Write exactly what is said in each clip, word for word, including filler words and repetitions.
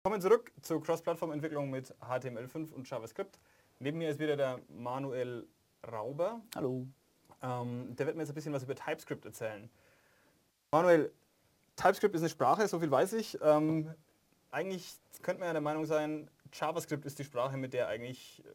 Kommen zurück zur Cross-Plattform-Entwicklung mit H T M L fünf und JavaScript. Neben mir ist wieder der Manuel Rauber. Hallo. Ähm, der wird mir jetzt ein bisschen was über TypeScript erzählen. Manuel, TypeScript ist eine Sprache, so viel weiß ich. Ähm, eigentlich könnte man ja der Meinung sein, JavaScript ist die Sprache, mit der eigentlich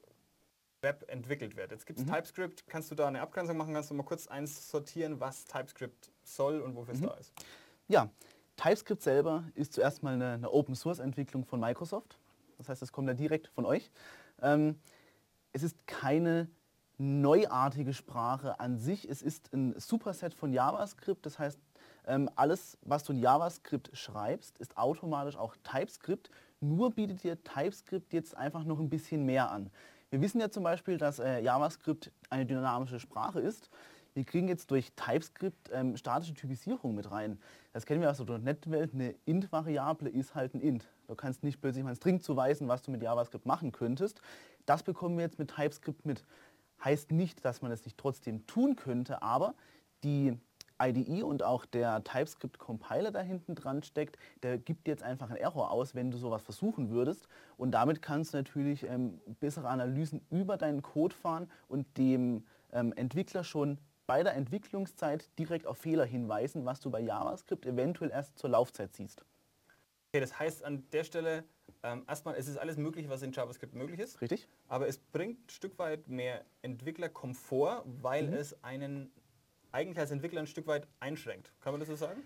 Web entwickelt wird. Jetzt gibt es Mhm. TypeScript. Kannst du da eine Abgrenzung machen? Kannst du mal kurz eins sortieren, was TypeScript soll und wofür es Mhm. da ist? Ja, TypeScript selber ist zuerst mal eine, eine Open-Source-Entwicklung von Microsoft. Das heißt, es kommt ja direkt von euch. Ähm, es ist keine neuartige Sprache an sich. Es ist ein Superset von JavaScript. Das heißt, ähm, alles, was du in JavaScript schreibst, ist automatisch auch TypeScript. Nur bietet dir TypeScript jetzt einfach noch ein bisschen mehr an. Wir wissen ja zum Beispiel, dass äh, JavaScript eine dynamische Sprache ist. Wir kriegen jetzt durch TypeScript ähm, statische Typisierung mit rein. Das kennen wir aus der .NET-Welt. Eine int-Variable ist halt ein int. Du kannst nicht plötzlich mal einen String zuweisen, was du mit JavaScript machen könntest. Das bekommen wir jetzt mit TypeScript mit. Heißt nicht, dass man es nicht trotzdem tun könnte, aber die I D E und auch der TypeScript-Compiler da hinten dran steckt, der gibt jetzt einfach einen Error aus, wenn du sowas versuchen würdest. Und damit kannst du natürlich ähm, bessere Analysen über deinen Code fahren und dem ähm, Entwickler schon bei der Entwicklungszeit direkt auf Fehler hinweisen, was du bei JavaScript eventuell erst zur Laufzeit siehst. Okay, das heißt an der Stelle, ähm, erstmal, es ist alles möglich, was in JavaScript möglich ist. Richtig? Aber es bringt ein Stück weit mehr Entwicklerkomfort, weil Mhm. es einen eigentlich als Entwickler ein Stück weit einschränkt. Kann man das so sagen?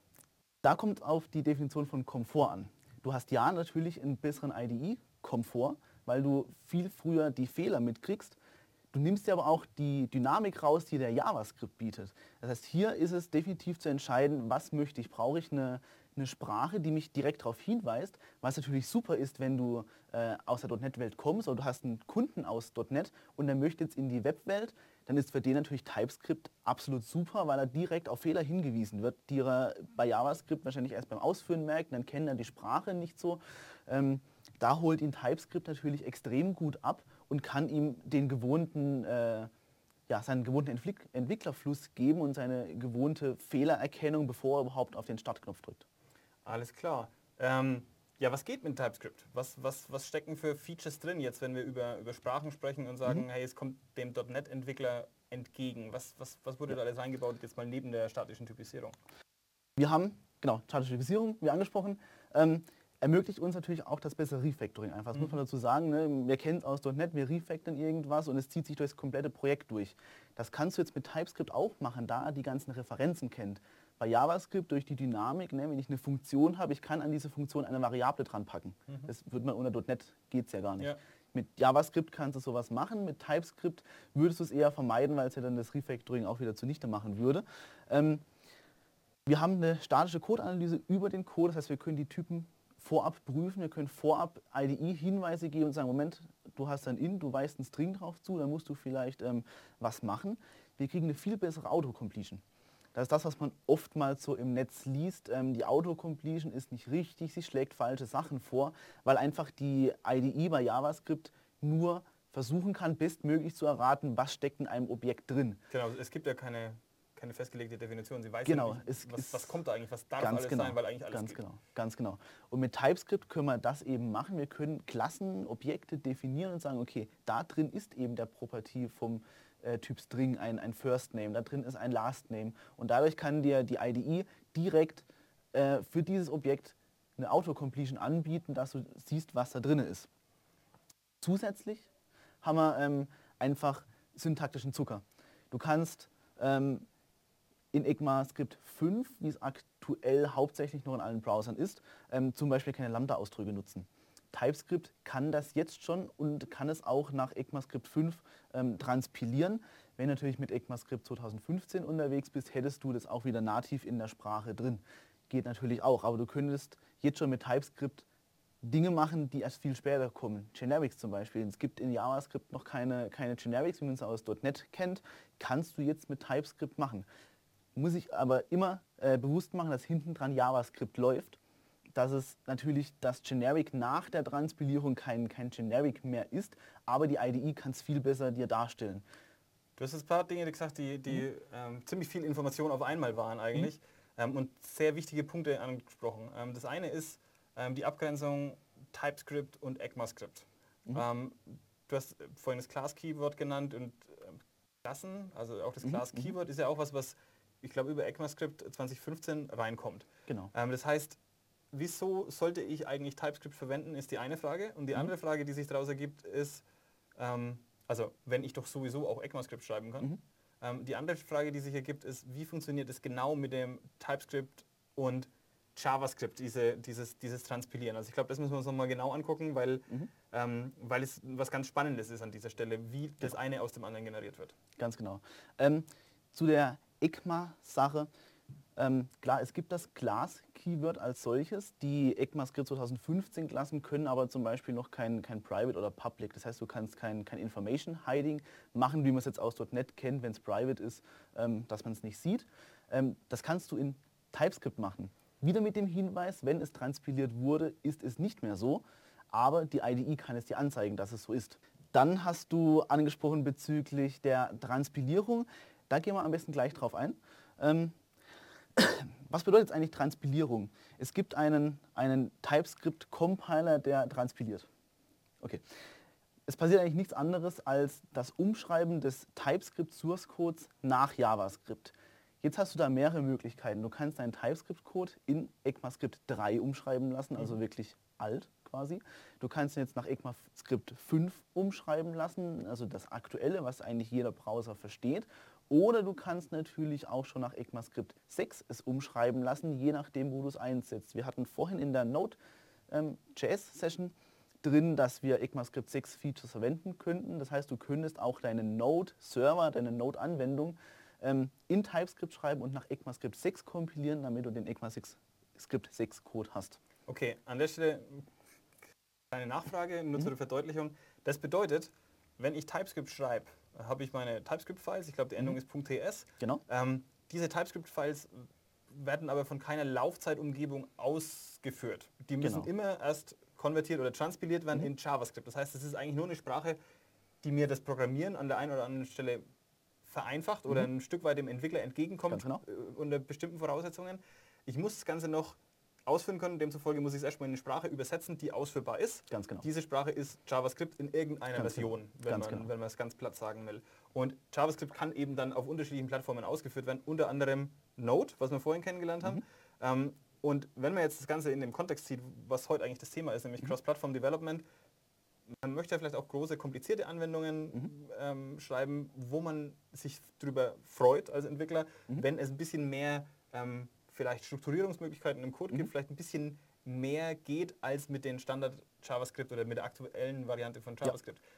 Da kommt auf die Definition von Komfort an. Du hast ja natürlich einen besseren I D E-Komfort, weil du viel früher die Fehler mitkriegst. Du nimmst dir aber auch die Dynamik raus, die der JavaScript bietet. Das heißt, hier ist es definitiv zu entscheiden, was möchte ich. Brauche ich eine, eine Sprache, die mich direkt darauf hinweist, was natürlich super ist, wenn du äh, aus der .NET-Welt kommst oder du hast einen Kunden aus .NET und der möchte jetzt in die Webwelt, dann ist für den natürlich TypeScript absolut super, weil er direkt auf Fehler hingewiesen wird, die er bei JavaScript wahrscheinlich erst beim Ausführen merkt, dann kennt er die Sprache nicht so. Ähm, da holt ihn TypeScript natürlich extrem gut ab und kann ihm den gewohnten, äh, ja, seinen gewohnten Entwick Entwicklerfluss geben und seine gewohnte Fehlererkennung, bevor er überhaupt auf den Startknopf drückt. Alles klar. Ähm, ja, was geht mit TypeScript? Was, was, was stecken für Features drin jetzt, wenn wir über, über Sprachen sprechen und sagen, Mhm. hey, es kommt dem .NET-Entwickler entgegen? Was, was, was wurde Ja. da alles eingebaut, jetzt mal neben der statischen Typisierung? Wir haben, genau, statische Typisierung, wie angesprochen, ähm, ermöglicht uns natürlich auch das bessere Refactoring einfach. Das Mhm. muss man dazu sagen. Ne? Wir kennen es aus .NET, wir refactoren irgendwas und es zieht sich durch das komplette Projekt durch. Das kannst du jetzt mit TypeScript auch machen, da er die ganzen Referenzen kennt. Bei JavaScript durch die Dynamik, ne, wenn ich eine Funktion habe, ich kann an diese Funktion eine Variable dran packen. Mhm. Das wird man unter .NET geht es ja gar nicht. Ja. Mit JavaScript kannst du sowas machen, mit TypeScript würdest du es eher vermeiden, weil es ja dann das Refactoring auch wieder zunichte machen würde. Ähm, Wir haben eine statische Codeanalyse über den Code, das heißt, wir können die Typen vorab prüfen, wir können vorab I D E-Hinweise geben und sagen, Moment, du hast ein int, du weist einen String drauf zu, dann musst du vielleicht ähm, was machen. Wir kriegen eine viel bessere Autocompletion. Das ist das, was man oftmals so im Netz liest. Ähm, die Autocompletion ist nicht richtig, sie schlägt falsche Sachen vor, weil einfach die I D E bei JavaScript nur versuchen kann, bestmöglich zu erraten, was steckt in einem Objekt drin. Genau, es gibt ja keine, keine festgelegte Definition. Sie weiß Genau, ja nicht, es was, ist was kommt da eigentlich, was darf ganz alles genau, sein, weil eigentlich alles ganz geht. genau, ganz genau. Und mit TypeScript können wir das eben machen. Wir können Klassen, Objekte definieren und sagen, okay, da drin ist eben der Property vom äh, Typ String ein, ein First Name, da drin ist ein Last Name. Und dadurch kann dir die I D E direkt äh, für dieses Objekt eine Autocompletion anbieten, dass du siehst, was da drin ist. Zusätzlich haben wir ähm, einfach syntaktischen Zucker. Du kannst ähm, in ECMAScript fünf, wie es aktuell hauptsächlich noch in allen Browsern ist, ähm, zum Beispiel keine Lambda-Ausdrücke nutzen. TypeScript kann das jetzt schon und kann es auch nach ECMAScript fünf ähm, transpilieren. Wenn du natürlich mit ECMAScript zwanzig fünfzehn unterwegs bist, hättest du das auch wieder nativ in der Sprache drin. Geht natürlich auch, aber du könntest jetzt schon mit TypeScript Dinge machen, die erst viel später kommen. Generics zum Beispiel. Es gibt in JavaScript noch keine, keine Generics, wie man es aus .NET kennt. Kannst du jetzt mit TypeScript machen. Muss ich aber immer äh, bewusst machen, dass hinten dran JavaScript läuft, dass es natürlich das Generic nach der Transpilierung kein, kein Generic mehr ist, aber die I D E kann es viel besser dir darstellen. Du hast jetzt ein paar Dinge gesagt, die, die mhm. ähm, ziemlich viel Information auf einmal waren eigentlich mhm. ähm, und sehr wichtige Punkte angesprochen. Ähm, das eine ist ähm, die Abgrenzung TypeScript und ECMAScript. Mhm. Ähm, du hast vorhin das Class-Keyword genannt und ähm, Klassen, also auch das Mhm, Class-Keyword ist ja auch was, was ich glaube über ECMAScript zwanzig fünfzehn reinkommt. Genau. Ähm, das heißt, wieso sollte ich eigentlich TypeScript verwenden, ist die eine Frage. Und die Mhm. andere Frage, die sich daraus ergibt, ist, ähm, also wenn ich doch sowieso auch ECMAScript schreiben kann. Mhm. Ähm, die andere Frage, die sich ergibt, ist, wie funktioniert es genau mit dem TypeScript und JavaScript, diese, dieses, dieses Transpilieren. Also ich glaube, das müssen wir uns nochmal genau angucken, weil, Mhm. ähm, weil es was ganz Spannendes ist an dieser Stelle, wie das Genau. eine aus dem anderen generiert wird. Ganz genau. Ähm, zu der ECMA-Sache. Ähm, klar, es gibt das Class-Keyword als solches. Die ECMAScript zwanzig fünfzehn Klassen können aber zum Beispiel noch kein, kein Private oder Public. Das heißt, du kannst kein, kein Information Hiding machen, wie man es jetzt aus .NET kennt, wenn es Private ist, ähm, dass man es nicht sieht. Ähm, das kannst du in TypeScript machen. Wieder mit dem Hinweis, wenn es transpiliert wurde, ist es nicht mehr so. Aber die I D E kann es dir anzeigen, dass es so ist. Dann hast du angesprochen bezüglich der Transpilierung. Da gehen wir am besten gleich drauf ein. Ähm, Was bedeutet jetzt eigentlich Transpilierung? Es gibt einen, einen TypeScript-Compiler, der transpiliert. Okay. Es passiert eigentlich nichts anderes als das Umschreiben des TypeScript-Source-Codes nach JavaScript. Jetzt hast du da mehrere Möglichkeiten. Du kannst deinen TypeScript-Code in ECMAScript drei umschreiben lassen, also Mhm. wirklich alt quasi. Du kannst ihn jetzt nach ECMAScript fünf umschreiben lassen, also das aktuelle, was eigentlich jeder Browser versteht. Oder du kannst natürlich auch schon nach ECMAScript sechs es umschreiben lassen, je nachdem, wo du es einsetzt. Wir hatten vorhin in der Node.js-Session drin, dass wir ECMAScript sechs Features verwenden könnten. Das heißt, du könntest auch deinen Node-Server, deine Node-Anwendung ähm, in TypeScript schreiben und nach ECMAScript sechs kompilieren, damit du den ECMAScript sechs Code hast. Okay, an der Stelle eine Nachfrage, nur Mhm. zur Verdeutlichung. Das bedeutet, wenn ich TypeScript schreibe, habe ich meine TypeScript-Files, ich glaube die Endung Mhm. ist .ts. Genau. Ähm, diese TypeScript-Files werden aber von keiner Laufzeitumgebung ausgeführt. Die müssen Genau. immer erst konvertiert oder transpiliert werden Mhm. in JavaScript. Das heißt, es ist eigentlich nur eine Sprache, die mir das Programmieren an der einen oder anderen Stelle vereinfacht oder Mhm. ein Stück weit dem Entwickler entgegenkommt Ganz genau. äh, unter bestimmten Voraussetzungen. Ich muss das Ganze noch ausführen können, demzufolge muss ich es erstmal in eine Sprache übersetzen, die ausführbar ist. Ganz genau. Diese Sprache ist JavaScript in irgendeiner Ganz genau. Version, wenn, Ganz man, genau. wenn man es ganz platt sagen will. Und JavaScript kann eben dann auf unterschiedlichen Plattformen ausgeführt werden, unter anderem Node, was wir vorhin kennengelernt haben. Mhm. Ähm, und wenn man jetzt das Ganze in dem Kontext sieht, was heute eigentlich das Thema ist, nämlich Mhm. Cross-Platform Development, man möchte ja vielleicht auch große, komplizierte Anwendungen Mhm. ähm, schreiben, wo man sich darüber freut als Entwickler, Mhm. wenn es ein bisschen mehr ähm, vielleicht Strukturierungsmöglichkeiten im Code Mhm. gibt, vielleicht ein bisschen mehr geht als mit den Standard JavaScript oder mit der aktuellen Variante von JavaScript. Ja.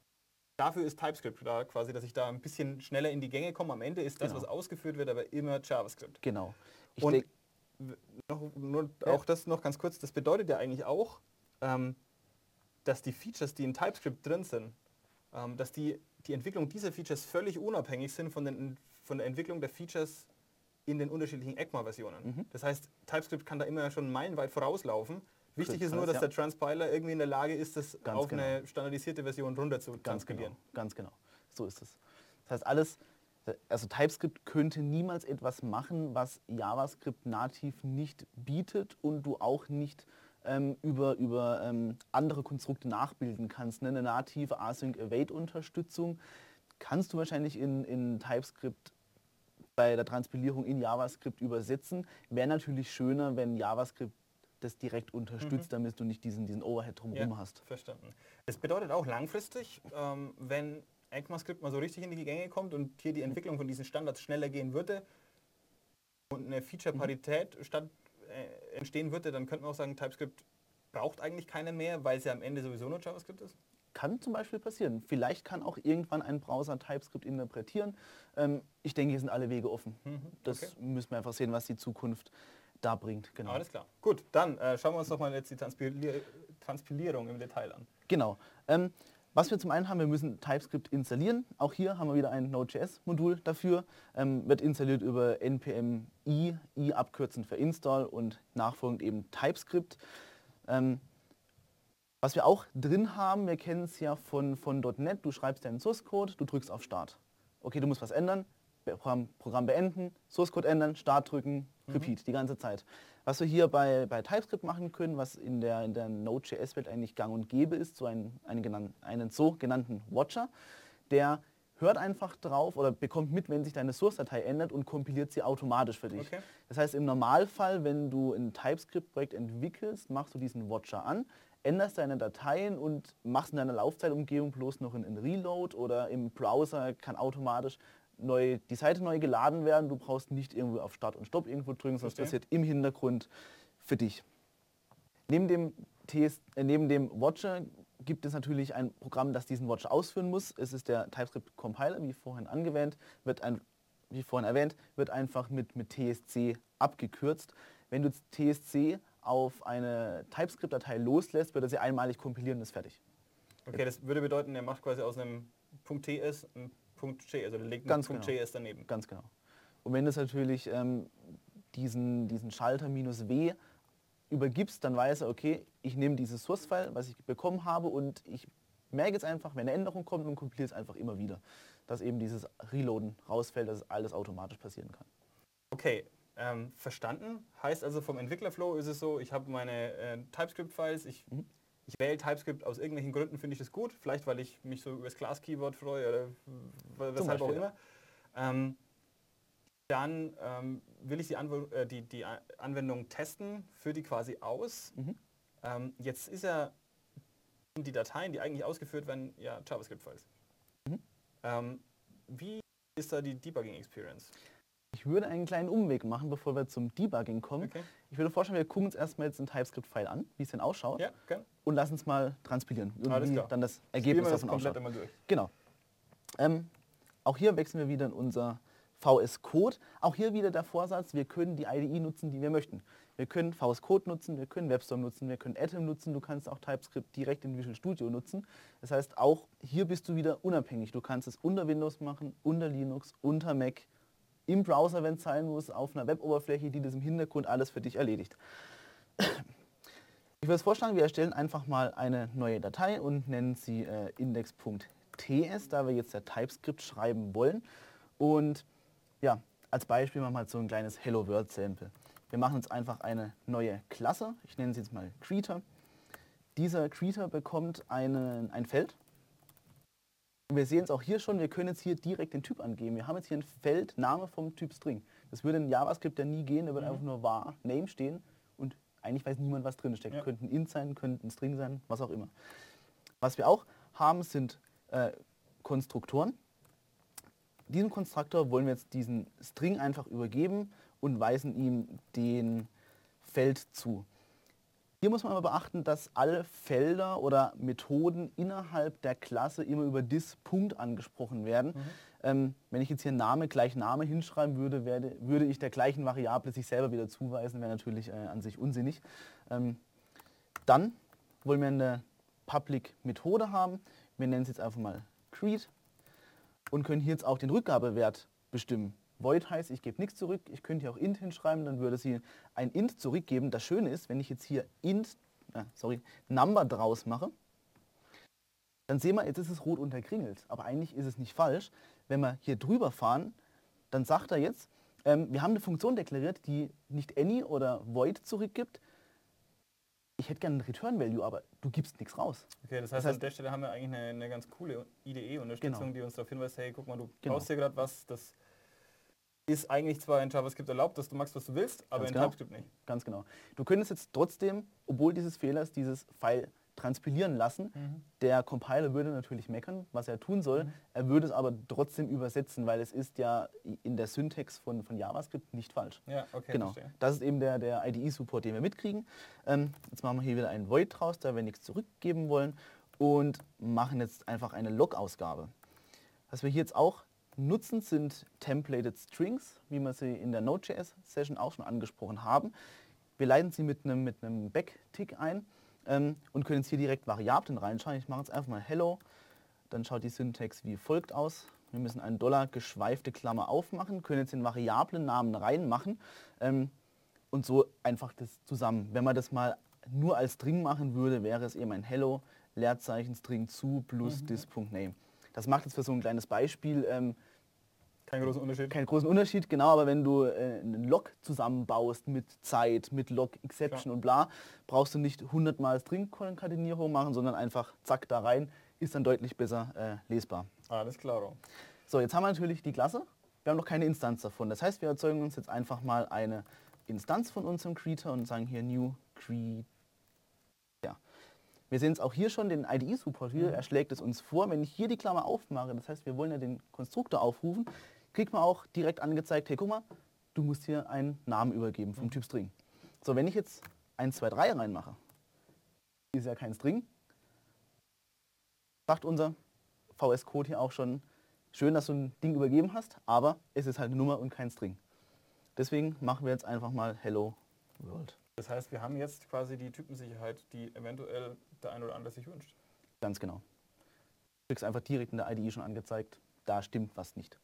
Dafür ist TypeScript da quasi, dass ich da ein bisschen schneller in die Gänge komme. Am Ende ist das, Genau. was ausgeführt wird, aber immer JavaScript. Genau. Ich Und denk, noch, nur Ja. auch das noch ganz kurz, das bedeutet ja eigentlich auch, ähm, dass die Features, die in TypeScript drin sind, ähm, dass die, die Entwicklung dieser Features völlig unabhängig sind von, den, von der Entwicklung der Features in den unterschiedlichen ECMA-Versionen. Mhm. Das heißt, TypeScript kann da immer schon meilenweit vorauslaufen. Wichtig ist nur, Größtenteils, dass ja. der Transpiler irgendwie in der Lage ist, das Ganz auf genau. eine standardisierte Version runter zu Ganz transpilieren. genau, ganz genau. So ist es. Das heißt, alles, also TypeScript könnte niemals etwas machen, was JavaScript nativ nicht bietet und du auch nicht ähm, über, über ähm, andere Konstrukte nachbilden kannst. Ne? Eine native Async-Await-Unterstützung kannst du wahrscheinlich in, in TypeScript bei der Transpilierung in JavaScript übersetzen. Wäre natürlich schöner, wenn JavaScript das direkt unterstützt, Mhm. damit du nicht diesen, diesen Overhead drumherum Ja, hast. verstanden. Es bedeutet auch langfristig, ähm, wenn ECMAScript mal so richtig in die Gänge kommt und hier die Entwicklung von diesen Standards schneller gehen würde und eine Feature-Parität statt, äh, entstehen würde, dann könnte man auch sagen, TypeScript braucht eigentlich keiner mehr, weil es ja am Ende sowieso nur JavaScript ist. Kann zum Beispiel passieren. Vielleicht kann auch irgendwann ein Browser TypeScript interpretieren. Ähm, ich denke, hier sind alle Wege offen. Mhm, Das okay. müssen wir einfach sehen, was die Zukunft da bringt. Genau. Alles klar. Gut, dann äh, schauen wir uns doch mal jetzt die Transpilier Transpilierung im Detail an. Genau. Ähm, was wir zum einen haben, wir müssen TypeScript installieren. Auch hier haben wir wieder ein Node.js-Modul dafür. Ähm, wird installiert über npm i, i abkürzend für Install und nachfolgend eben TypeScript. Ähm, was wir auch drin haben, wir kennen es ja von, von .NET, du schreibst deinen Source Code, du drückst auf Start. Okay, du musst was ändern, Programm, Programm beenden, Source Code ändern, Start drücken, Repeat, mhm. die ganze Zeit. Was wir hier bei, bei TypeScript machen können, was in der, in der Node.js-Welt eigentlich gang und gäbe ist, so einen, einen, einen sogenannten Watcher, der hört einfach drauf oder bekommt mit, wenn sich deine Source-Datei ändert und kompiliert sie automatisch für dich. Okay. Das heißt, im Normalfall, wenn du ein TypeScript-Projekt entwickelst, machst du diesen Watcher an, änderst deine Dateien und machst in deiner Laufzeitumgebung bloß noch einen Reload oder im Browser kann automatisch neu, die Seite neu geladen werden. Du brauchst nicht irgendwo auf Start und Stopp irgendwo drücken, sondern es passiert im Hintergrund für dich. Neben dem, T S, äh, neben dem Watcher gibt es natürlich ein Programm, das diesen Watcher ausführen muss. Es ist der TypeScript Compiler, wie vorhin angewähnt, wird ein, wie vorhin erwähnt, wird einfach mit, mit T S C abgekürzt. Wenn du T S C auf eine TypeScript-Datei loslässt, wird er sie einmalig kompilieren und ist fertig. Okay, das würde bedeuten, er macht quasi aus einem .ts ein .j, also der legt Ganz einen genau. .js daneben. Ganz genau. Und wenn du es natürlich ähm, diesen, diesen Schalter minus W übergibst, dann weiß er, okay, ich nehme dieses Source-File, was ich bekommen habe und ich merke jetzt einfach, wenn eine Änderung kommt und kompiliere es einfach immer wieder, dass eben dieses Reloaden rausfällt, dass alles automatisch passieren kann. Okay, ähm, verstanden. Heißt also vom Entwicklerflow ist es so, ich habe meine äh, TypeScript-Files, ich, mhm. ich wähle TypeScript, aus irgendwelchen Gründen finde ich das gut, vielleicht weil ich mich so über das Class-Keyword freue oder weshalb auch immer. Ähm, Dann ähm, will ich die, Anw äh, die, die Anwendung testen, führe die quasi aus. Mhm. Ähm, jetzt ist ja die Dateien, die eigentlich ausgeführt werden, ja JavaScript-Files. Mhm. Ähm, wie ist da die Debugging-Experience? Ich würde einen kleinen Umweg machen, bevor wir zum Debugging kommen. Okay. Ich würde vorstellen, wir gucken uns erstmal jetzt ein TypeScript-File an, wie es denn ausschaut. Ja, okay. Und lassen es mal transpilieren. Und wie dann das Ergebnis das davon komplett ausschaut. Immer durch. Genau. Ähm, auch hier wechseln wir wieder in unser V S Code. Auch hier wieder der Vorsatz, wir können die I D E nutzen, die wir möchten. Wir können V S Code nutzen, wir können WebStorm nutzen, wir können Atom nutzen, du kannst auch TypeScript direkt in Visual Studio nutzen. Das heißt, auch hier bist du wieder unabhängig. Du kannst es unter Windows machen, unter Linux, unter Mac, im Browser, wenn es sein muss, auf einer Web-Oberfläche, die das im Hintergrund alles für dich erledigt. Ich würde vorschlagen, wir erstellen einfach mal eine neue Datei und nennen sie äh, index.ts, da wir jetzt der TypeScript schreiben wollen. Und ja, als Beispiel machen wir mal so ein kleines Hello World Sample. Wir machen uns einfach eine neue Klasse. Ich nenne sie jetzt mal Greeter. Dieser Greeter bekommt eine, ein Feld. Und wir sehen es auch hier schon, wir können jetzt hier direkt den Typ angeben. Wir haben jetzt hier ein Feld, Name vom Typ String. Das würde in JavaScript ja nie gehen, da würde mhm. einfach nur var name stehen und eigentlich weiß niemand, was drin steckt. Ja. Könnte ein Int sein, könnte ein String sein, was auch immer. Was wir auch haben, sind äh, Konstruktoren. Diesem Konstruktor wollen wir jetzt diesen String einfach übergeben und weisen ihm den Feld zu. Hier muss man aber beachten, dass alle Felder oder Methoden innerhalb der Klasse immer über dis Punkt angesprochen werden. Mhm. Ähm, wenn ich jetzt hier Name gleich Name hinschreiben würde, werde, würde ich der gleichen Variable sich selber wieder zuweisen, wäre natürlich äh, an sich unsinnig. Ähm, dann wollen wir eine Public Methode haben. Wir nennen es jetzt einfach mal Greet. Und können hier jetzt auch den Rückgabewert bestimmen. Void heißt, ich gebe nichts zurück. Ich könnte hier auch int hinschreiben, dann würde sie ein int zurückgeben. Das Schöne ist, wenn ich jetzt hier int, äh, sorry, number draus mache, dann sehen wir, jetzt ist es rot unterkringelt. Aber eigentlich ist es nicht falsch. Wenn wir hier drüber fahren, dann sagt er jetzt, ähm, wir haben eine Funktion deklariert, die nicht any oder void zurückgibt. Ich hätte gerne einen Return-Value, aber du gibst nichts raus. Okay, das heißt, das heißt, an der Stelle haben wir eigentlich eine, eine ganz coole I D E-Unterstützung, genau. die uns darauf hinweist, hey, guck mal, du genau. brauchst hier gerade was, das ist eigentlich zwar in JavaScript erlaubt, dass du machst, was du willst, aber ganz in genau. TypeScript nicht. Ganz genau. Du könntest jetzt trotzdem, obwohl dieses Fehlers, dieses File transpilieren lassen. Mhm. Der Compiler würde natürlich meckern, was er tun soll. Mhm. Er würde es aber trotzdem übersetzen, weil es ist ja in der Syntax von, von JavaScript nicht falsch. Ja, okay, genau. Verstehe. Das ist eben der, der I D E-Support, den wir mitkriegen. Ähm, jetzt machen wir hier wieder einen Void draus, da wir nichts zurückgeben wollen und machen jetzt einfach eine Log-Ausgabe. Was wir hier jetzt auch nutzen, sind Templated Strings, wie wir sie in der Node.js-Session auch schon angesprochen haben. Wir leiten sie mit einem, mit einem Backtick ein ähm, und können jetzt hier direkt Variablen reinschauen. Ich mache jetzt einfach mal Hello, dann schaut die Syntax wie folgt aus. Wir müssen einen Dollar geschweifte Klammer aufmachen, können jetzt den Variablennamen reinmachen ähm, und so einfach das zusammen. Wenn man das mal nur als String machen würde, wäre es eben ein Hello, Leerzeichen, String zu plus mhm. dis.name. Das macht jetzt für so ein kleines Beispiel ähm, Keinen großen Unterschied. Keinen großen Unterschied, genau, aber wenn du äh, einen Log zusammenbaust mit Zeit, mit Log, Exception Klar. und bla, brauchst du nicht hundertmal String-Konkatenierung machen, sondern einfach zack da rein, ist dann deutlich besser äh, lesbar. Alles klar. So, jetzt haben wir natürlich die Klasse, wir haben noch keine Instanz davon. Das heißt, wir erzeugen uns jetzt einfach mal eine Instanz von unserem Creator und sagen hier new create. Ja. Wir sehen es auch hier schon, den I D E-Support hier, Mhm. er schlägt es uns vor. Wenn ich hier die Klammer aufmache, das heißt, wir wollen ja den Konstruktor aufrufen, kriegt man auch direkt angezeigt, hey, guck mal, du musst hier einen Namen übergeben vom Mhm. Typ String. So, wenn ich jetzt eins, zwei, drei reinmache, ist ja kein String, sagt unser V S-Code hier auch schon, schön, dass du ein Ding übergeben hast, aber es ist halt eine Nummer und kein String. Deswegen machen wir jetzt einfach mal Hello World. Das heißt, wir haben jetzt quasi die Typensicherheit, die eventuell der ein oder andere sich wünscht. Ganz genau. Du kriegst einfach direkt in der I D E schon angezeigt, da stimmt was nicht.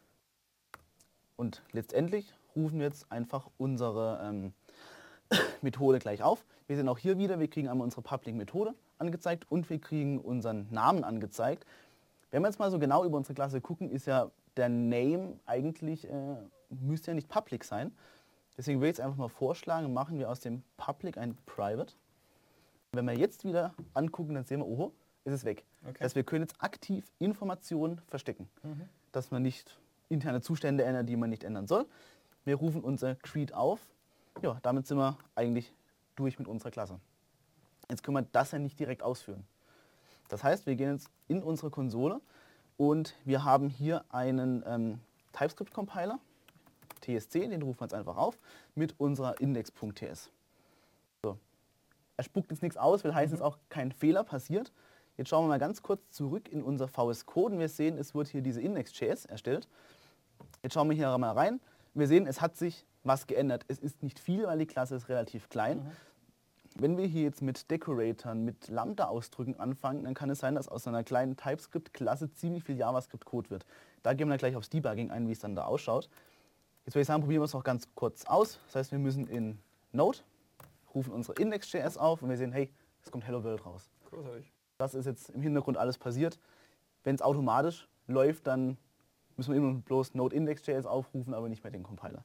Und letztendlich rufen wir jetzt einfach unsere ähm, Methode gleich auf. Wir sehen auch hier wieder, wir kriegen einmal unsere Public-Methode angezeigt und wir kriegen unseren Namen angezeigt. Wenn wir jetzt mal so genau über unsere Klasse gucken, ist ja der Name eigentlich, äh, müsste ja nicht public sein. Deswegen würde ich jetzt einfach mal vorschlagen, machen wir aus dem Public ein Private. Wenn wir jetzt wieder angucken, dann sehen wir, oho, ist es weg. Okay. Das heißt, wir können jetzt aktiv Informationen verstecken, Mhm. dass man nicht interne Zustände ändert, die man nicht ändern soll. Wir rufen unser Create auf. Ja, damit sind wir eigentlich durch mit unserer Klasse. Jetzt können wir das ja nicht direkt ausführen. Das heißt, wir gehen jetzt in unsere Konsole und wir haben hier einen ähm, TypeScript-Compiler, T S C, den rufen wir jetzt einfach auf, mit unserer index.ts. So. Er spuckt jetzt nichts aus, will heißen, es Mhm. ist auch kein Fehler passiert. Jetzt schauen wir mal ganz kurz zurück in unser V S-Code und wir sehen, es wird hier diese index.js erstellt. Jetzt schauen wir hier mal rein. Wir sehen, es hat sich was geändert. Es ist nicht viel, weil die Klasse ist relativ klein. Mhm. Wenn wir hier jetzt mit Decoratoren, mit Lambda-Ausdrücken anfangen, dann kann es sein, dass aus einer kleinen TypeScript-Klasse ziemlich viel JavaScript-Code wird. Da gehen wir gleich aufs Debugging ein, wie es dann da ausschaut. Jetzt würde ich sagen, probieren wir es noch ganz kurz aus. Das heißt, wir müssen in Node, rufen unsere index.js auf und wir sehen, hey, es kommt Hello World raus. Großartig. Das ist jetzt im Hintergrund alles passiert. Wenn es automatisch läuft, dann müssen wir immer nur bloß Node index.js aufrufen, aber nicht mehr den Compiler.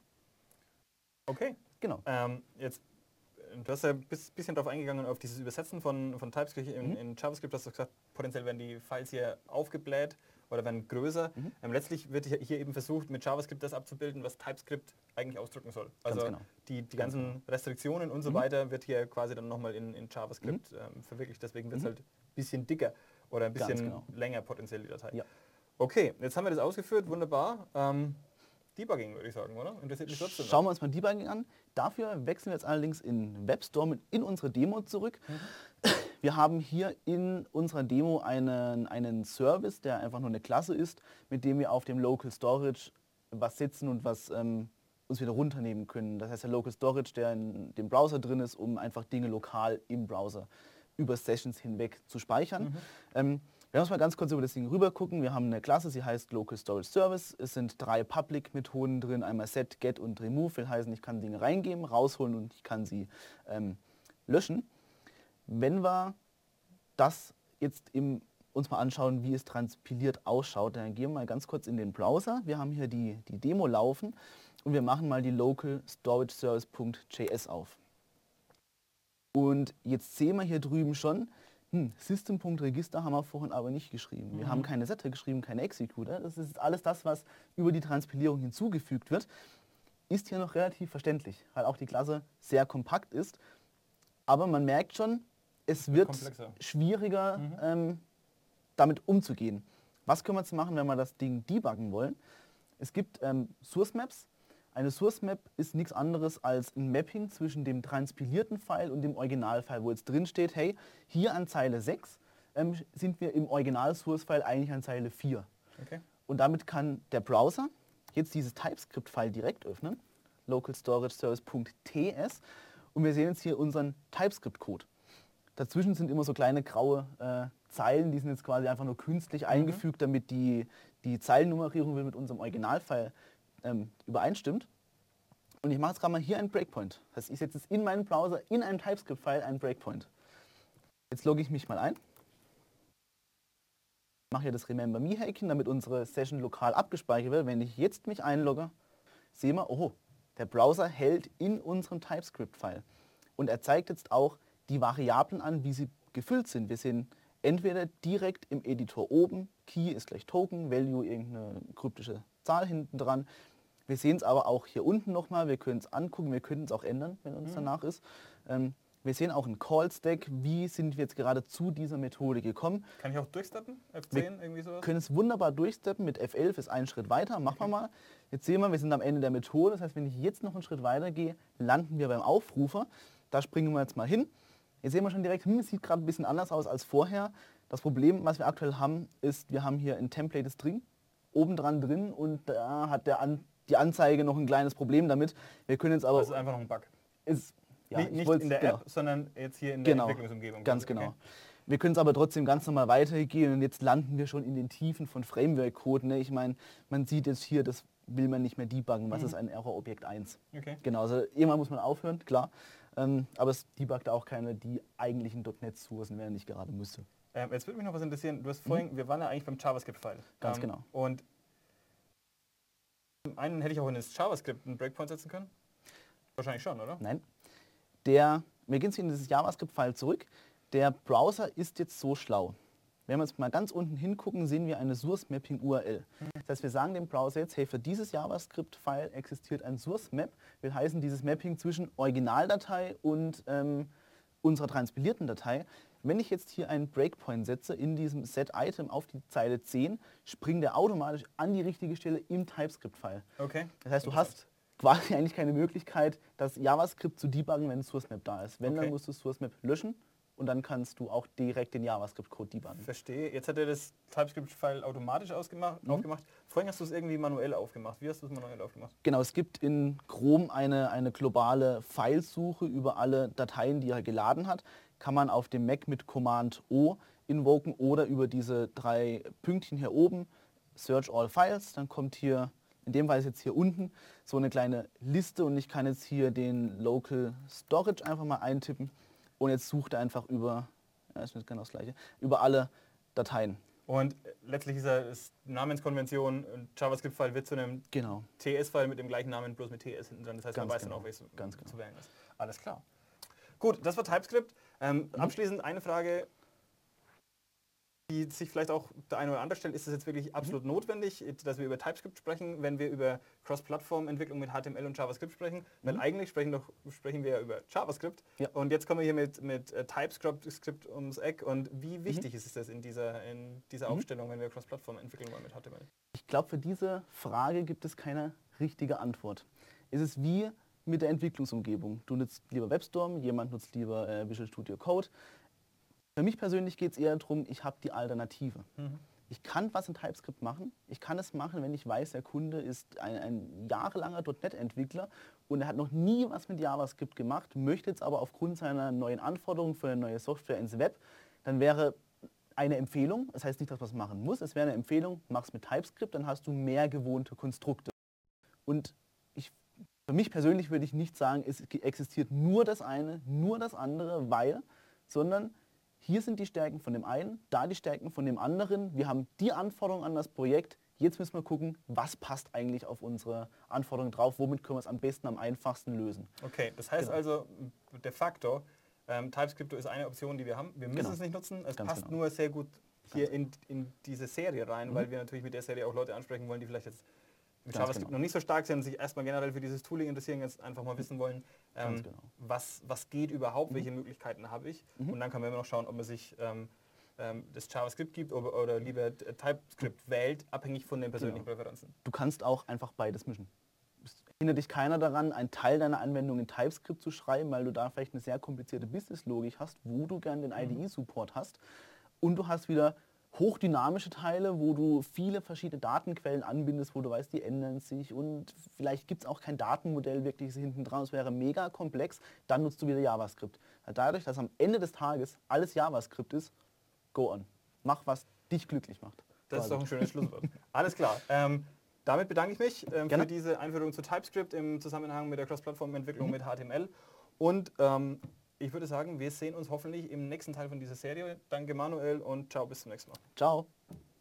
Okay. Genau. Ähm, jetzt, äh, du hast ja ein bisschen darauf eingegangen, auf dieses Übersetzen von, von TypeScript in, Mhm. in JavaScript. Hast du gesagt, potenziell werden die Files hier aufgebläht oder werden größer. Mhm. Ähm, letztlich wird hier hier eben versucht, mit JavaScript das abzubilden, was TypeScript eigentlich ausdrücken soll. Ganz Also genau. die, die Ganz ganzen Restriktionen und so Mhm. weiter wird hier quasi dann nochmal in, in JavaScript ähm, verwirklicht. Deswegen wird es Mhm. halt ein bisschen dicker oder ein Ganz bisschen genau. länger potenziell die Datei. Ja. Okay, jetzt haben wir das ausgeführt, wunderbar. Ähm, Debugging würde ich sagen, oder? Interessiert mich trotzdem. Schauen wir uns mal Debugging an. Dafür wechseln wir jetzt allerdings in WebStorm und in unsere Demo zurück. Mhm. Wir haben hier in unserer Demo einen, einen Service, der einfach nur eine Klasse ist, mit dem wir auf dem Local Storage was setzen und was ähm, uns wieder runternehmen können. Das heißt, der Local Storage, der in dem Browser drin ist, um einfach Dinge lokal im Browser über Sessions hinweg zu speichern. Mhm. Ähm, wir müssen mal ganz kurz über das Ding rüber gucken. Wir haben eine Klasse, sie heißt Local Storage Service. Es sind drei Public-Methoden drin, einmal Set, Get und Remove. Will heißen, ich kann Dinge reingeben, rausholen und ich kann sie ähm, löschen. Wenn wir das jetzt im, uns mal anschauen, wie es transpiliert ausschaut, dann gehen wir mal ganz kurz in den Browser. Wir haben hier die, die Demo laufen und wir machen mal die Local Storage Service.js auf. Und jetzt sehen wir hier drüben schon, hm, System.register haben wir vorhin aber nicht geschrieben. Wir Mhm. haben keine Setter geschrieben, keine Executor. Das ist alles das, was über die Transpilierung hinzugefügt wird. Ist hier noch relativ verständlich, weil auch die Klasse sehr kompakt ist. Aber man merkt schon, es wird komplexer. schwieriger, Mhm. ähm, damit umzugehen. Was können wir jetzt machen, wenn wir das Ding debuggen wollen? Es gibt ähm, Source Maps. Eine Source Map ist nichts anderes als ein Mapping zwischen dem transpilierten File und dem Originalfile, wo jetzt drin steht, hey, hier an Zeile sechs ähm, sind wir im Original-Source-File eigentlich an Zeile vier. Okay. Und damit kann der Browser jetzt dieses TypeScript-File direkt öffnen, local storage service.ts, und wir sehen jetzt hier unseren TypeScript-Code. Dazwischen sind immer so kleine graue äh, Zeilen, die sind jetzt quasi einfach nur künstlich Mhm. eingefügt, damit die, die Zeilennummerierung mit unserem Originalfile ähm, übereinstimmt. Und ich mache jetzt gerade mal hier einen Breakpoint. Das heißt, ich setze jetzt in meinen Browser in einem TypeScript-File einen Breakpoint. Jetzt logge ich mich mal ein. mache hier das Remember Me-Häkchen, damit unsere Session lokal abgespeichert wird. Wenn ich jetzt mich einlogge, sehen wir, oh, der Browser hält in unserem TypeScript-File. Und er zeigt jetzt auch die Variablen an, wie sie gefüllt sind. Wir sehen entweder direkt im Editor oben, Key ist gleich Token, Value irgendeine kryptische Zahl hinten dran. Wir sehen es aber auch hier unten nochmal, wir können es angucken, wir können es auch ändern, wenn uns mhm. danach ist. Ähm, wir sehen auch einen Call-Stack, wie sind wir jetzt gerade zu dieser Methode gekommen. Kann ich auch durchsteppen? F zehn, wir irgendwie sowas? Wir können es wunderbar durchsteppen, mit F elf ist ein Schritt weiter, machen okay. wir mal. Jetzt sehen wir, wir sind am Ende der Methode, das heißt, wenn ich jetzt noch einen Schritt weiter gehe, landen wir beim Aufrufer. Da springen wir jetzt mal hin. Jetzt sehen wir schon direkt, hm, es sieht gerade ein bisschen anders aus als vorher. Das Problem, was wir aktuell haben, ist, wir haben hier ein Template ist drin, obendran drin und da hat der An die Anzeige noch ein kleines Problem damit. Wir können jetzt aber... Das ist einfach noch ein Bug. Ist, ja, nicht nicht in der genau. App, sondern jetzt hier in der genau, Entwicklungsumgebung. Ganz genau. Okay. Wir können es aber trotzdem ganz normal weitergehen und jetzt landen wir schon in den Tiefen von Framework-Code. Ne? Ich meine, man sieht jetzt hier, das will man nicht mehr debuggen. Was mhm. ist ein Error Objekt eins? Okay. Genau, also irgendwann muss man aufhören, klar. Ähm, aber es debuggt auch keine, die eigentlichen .NET-Sourcen, wenn er nicht gerade müsste. Ähm, jetzt würde mich noch was interessieren. Du hast vorhin, mhm. wir waren ja eigentlich beim JavaScript-File. Ganz ähm, genau. Und zum einen hätte ich auch in das JavaScript einen Breakpoint setzen können? Wahrscheinlich schon, oder? Nein. Der, wir gehen in dieses JavaScript-File zurück. Der Browser ist jetzt so schlau. Wenn wir jetzt mal ganz unten hingucken, sehen wir eine Source-Mapping-U R L. Das heißt, wir sagen dem Browser jetzt, hey, für dieses JavaScript-File existiert ein Source-Map. Will heißen, dieses Mapping zwischen Originaldatei und ähm, unserer transpilierten Datei. Wenn ich jetzt hier einen Breakpoint setze in diesem Set-Item auf die Zeile zehn, springt der automatisch an die richtige Stelle im TypeScript-File. Okay. Das heißt, du hast quasi eigentlich keine Möglichkeit, das JavaScript zu debuggen, wenn ein Source-Map da ist. Wenn, okay. dann musst du das Source-Map löschen. Und dann kannst du auch direkt den JavaScript-Code debuggen. Verstehe. Jetzt hat er das TypeScript-File automatisch ausgemacht, mhm. aufgemacht. Vorhin hast du es irgendwie manuell aufgemacht. Wie hast du es manuell aufgemacht? Genau, es gibt in Chrome eine, eine globale Filesuche über alle Dateien, die er geladen hat. Kann man auf dem Mac mit Command O invoken oder über diese drei Pünktchen hier oben, Search All Files. Dann kommt hier, in dem Fall ist jetzt hier unten, so eine kleine Liste und ich kann jetzt hier den Local Storage einfach mal eintippen. Und jetzt sucht er einfach über, ja, das ist genau das Gleiche, über alle Dateien. Und letztlich ist er ist Namenskonvention, ein JavaScript-File wird zu einem genau. T S-File mit dem gleichen Namen, bloß mit T S hinten dran. Das heißt, Ganz man weiß genau. dann auch, welches Ganz genau. zu wählen ist. Alles klar. Gut, das war TypeScript. Ähm, mhm. Abschließend eine Frage, die sich vielleicht auch der eine oder andere stellt. Ist es jetzt wirklich absolut mhm. notwendig, dass wir über TypeScript sprechen, wenn wir über Cross-Plattform-Entwicklung mit H T M L und JavaScript sprechen? Mhm. Weil eigentlich sprechen, doch, sprechen wir ja über JavaScript. Ja. Und jetzt kommen wir hier mit, mit äh, TypeScript ums Eck. Und wie wichtig mhm. ist es das in dieser, in dieser mhm. Aufstellung, wenn wir Cross-Plattform entwickeln wollen mit H T M L? Ich glaube, für diese Frage gibt es keine richtige Antwort. Es ist wie mit der Entwicklungsumgebung. Du nutzt lieber WebStorm, jemand nutzt lieber äh, Visual Studio Code. Für mich persönlich geht es eher darum, ich habe die Alternative. Mhm. Ich kann was in TypeScript machen. Ich kann es machen, wenn ich weiß, der Kunde ist ein, ein jahrelanger .NET-Entwickler und er hat noch nie was mit JavaScript gemacht, möchte jetzt aber aufgrund seiner neuen Anforderungen für eine neue Software ins Web. Dann wäre eine Empfehlung, das heißt nicht, dass man es machen muss, es wäre eine Empfehlung, mach es mit TypeScript, dann hast du mehr gewohnte Konstrukte. Und ich, für mich persönlich würde ich nicht sagen, es existiert nur das eine, nur das andere, weil, sondern hier sind die Stärken von dem einen, da die Stärken von dem anderen. Wir haben die Anforderungen an das Projekt. Jetzt müssen wir gucken, was passt eigentlich auf unsere Anforderungen drauf, womit können wir es am besten, am einfachsten lösen. Okay, das heißt genau. also de facto, ähm, TypeScript ist eine Option, die wir haben. Wir müssen genau. es nicht nutzen. Es Ganz passt genau. nur sehr gut hier in, in diese Serie rein, mhm. weil wir natürlich mit der Serie auch Leute ansprechen wollen, die vielleicht jetzt mit Ganz JavaScript genau. noch nicht so stark sind und sich erstmal generell für dieses Tooling interessieren, jetzt einfach mal wissen wollen, ähm, genau. was, was geht überhaupt, Mhm. welche Möglichkeiten habe ich. Mhm. Und dann kann man immer noch schauen, ob man sich ähm, ähm, das JavaScript gibt oder, oder lieber TypeScript wählt, abhängig von den persönlichen Genau. Präferenzen. Du kannst auch einfach beides mischen. Es hindert dich keiner daran, einen Teil deiner Anwendung in TypeScript zu schreiben, weil du da vielleicht eine sehr komplizierte Business-Logik hast, wo du gern den I D E-Support hast. Und du hast wieder hochdynamische Teile, wo du viele verschiedene Datenquellen anbindest, wo du weißt, die ändern sich und vielleicht gibt es auch kein Datenmodell wirklich hinten dran, es wäre mega komplex, dann nutzt du wieder JavaScript. Dadurch, dass am Ende des Tages alles JavaScript ist, go on. Mach, was dich glücklich macht. Das quasi. Ist doch ein schönes Schlusswort. Alles klar. Ähm, damit bedanke ich mich ähm, für diese Einführung zu TypeScript im Zusammenhang mit der Cross-Plattform-Entwicklung mhm. mit H T M L. Und ähm, ich würde sagen, wir sehen uns hoffentlich im nächsten Teil von dieser Serie. Danke Manuel und ciao, bis zum nächsten Mal. Ciao.